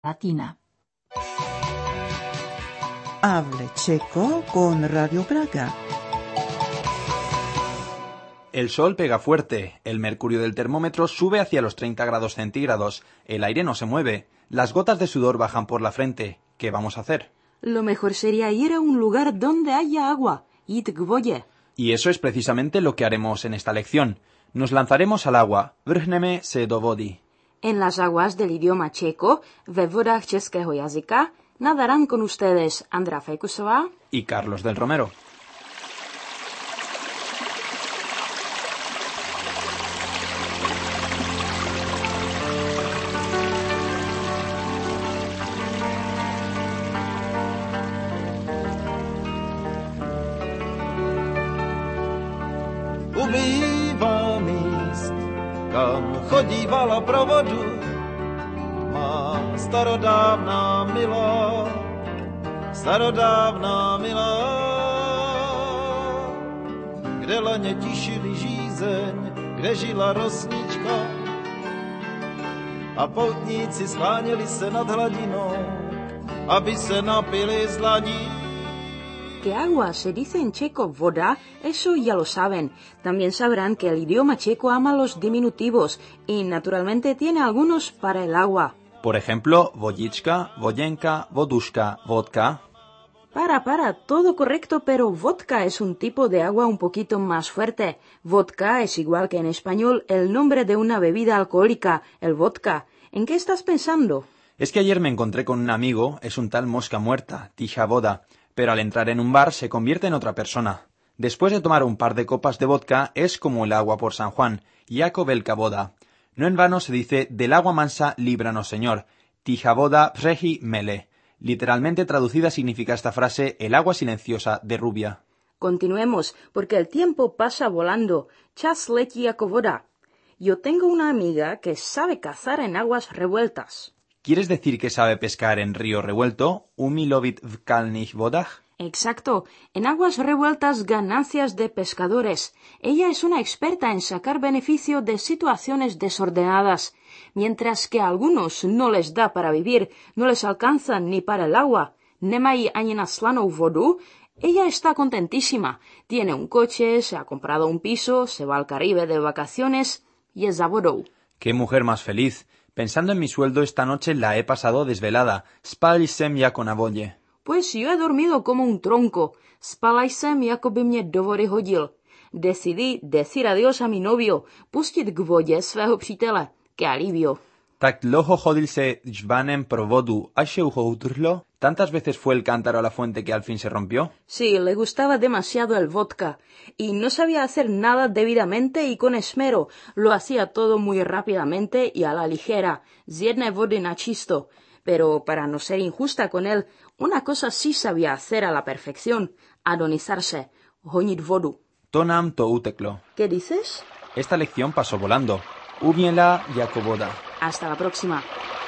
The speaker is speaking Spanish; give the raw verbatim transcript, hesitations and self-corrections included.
Latina. Hable checo con Radio Praga. El sol pega fuerte, el mercurio del termómetro sube hacia los treinta grados centígrados, el aire no se mueve, las gotas de sudor bajan por la frente. ¿Qué vamos a hacer? Lo mejor sería ir a un lugar donde haya agua. Y eso es precisamente lo que haremos en esta lección. Nos lanzaremos al agua. Vrhneme se do vody. En las aguas del idioma checo, ve vodách českého jazyka, nadarán con ustedes Andrea Fejkusová y Carlos del Romero. Ubývá míst, kam chodívala pro vodu má starodávná milá, starodávná milá, kde laně tišili žízeň, kde žila rosnička a poutníci skláněli se nad hladinou, aby se napili z dlaní. Que agua se dice en checo voda, eso ya lo saben. También sabrán que el idioma checo ama los diminutivos y naturalmente tiene algunos para el agua. Por ejemplo, vodička, vojenka, voduška, vodka. Para, para, todo correcto, pero vodka es un tipo de agua un poquito más fuerte. Vodka es igual que en español el nombre de una bebida alcohólica, el vodka. ¿En qué estás pensando? Es que ayer me encontré con un amigo, es un tal mosca muerta, tija voda. Pero al entrar en un bar se convierte en otra persona. Después de tomar un par de copas de vodka es como el agua por San Juan, Jako velka voda. No en vano se dice del agua mansa líbranos Señor, tija voda preji mele. Literalmente traducida significa esta frase el agua silenciosa de rubia. Continuemos, porque el tiempo pasa volando. Čas letí jako voda. Yo tengo una amiga que sabe cazar en aguas revueltas. ¿Quieres decir que sabe pescar en río revuelto? Umi lovit v kalných vodách. Exacto. En aguas revueltas ganancias de pescadores. Ella es una experta en sacar beneficio de situaciones desordenadas. Mientras que a algunos no les da para vivir, no les alcanza ni para el agua. Nemají ani na slanou vodu. Ella está contentísima. Tiene un coche, se ha comprado un piso, se va al Caribe de vacaciones y es za vodou. ¡Qué mujer más feliz! Pensando en mi sueldo esta noche la he pasado desvelada. Spal jsem jako na vodě. Pues yo he dormido como un tronco. Spala jsem, jako by mě do vody hodil. Decidí decir adiós a mi novio, pustit k vodě svého přítele. ¡Qué alivio! Tak dlouho chodil se džbanem pro vodu, až se ucho utrhlo. ¿Tantas veces fue el cántaro a la fuente que al fin se rompió? Sí, le gustaba demasiado el vodka. Y no sabía hacer nada debidamente y con esmero. Lo hacía todo muy rápidamente y a la ligera. Z jedné vody na čisto. Pero para no ser injusta con él, una cosa sí sabía hacer a la perfección. Adonizarse. Honit vodu. To nám to uteklo. ¿Qué dices? Esta lección pasó volando. Umiela jako voda. Hasta la próxima.